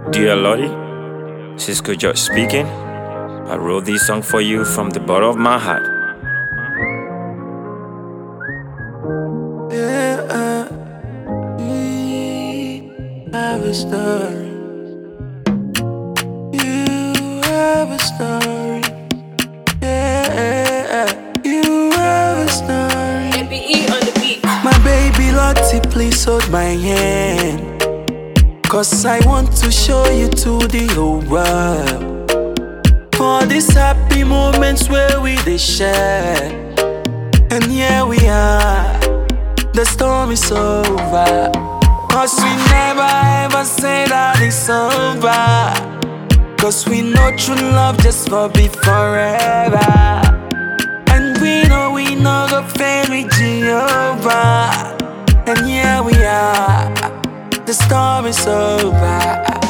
Dear Lottie, Cisco George speaking. I wrote this song for you from the bottom of my heart. Yeah, we have a story. You have a story. Yeah, you have a story. MBE on the beat. My baby Lottie, please hold my hand, 'cause I want to show you to the whole world. For these happy moments where we they share. And here we are, the storm is over. 'Cause we never ever say that it's over. 'Cause we know true love just for be forever. And we know go fail with Jehovah. And here we are, the storm is over.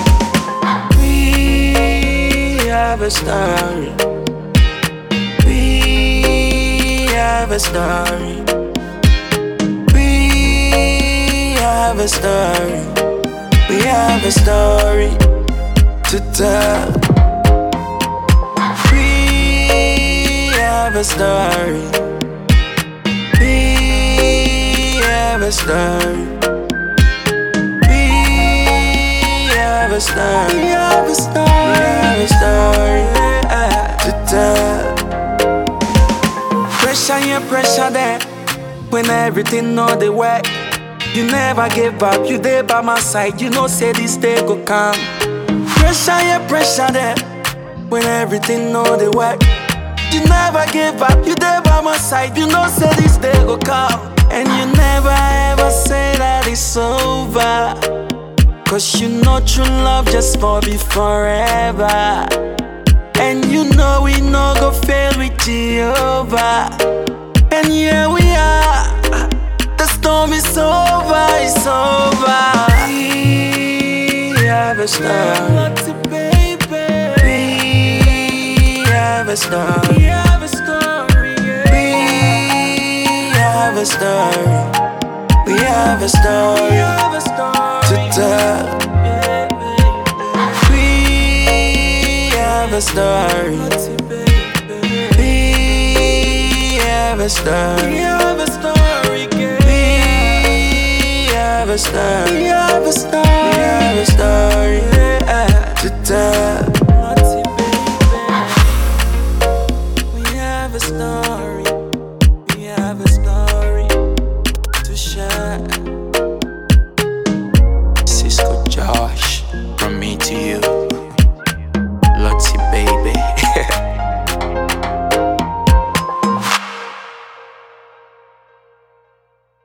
We have a story. We have a story. We have a story. We have a story to tell. We have a story. We have a story. We have a story. We have a story. We have a story to tell. Pressure here, pressure there. When everything know the way, you never give up. You there by my side. You know say this day go come. Pressure here, pressure there. When everything know the way, you never give up. You there by my side. You know say this day go come. And you never ever say that it's over. 'Cause you know true love just for be forever. And you know we no go fail with Jehovah. And here we are, the storm is over, it's over. We have a story. We have a story. We have a story. We have a story. We have a story to tell. We have a story. We have a story. We have a story. We have a story. We have a story.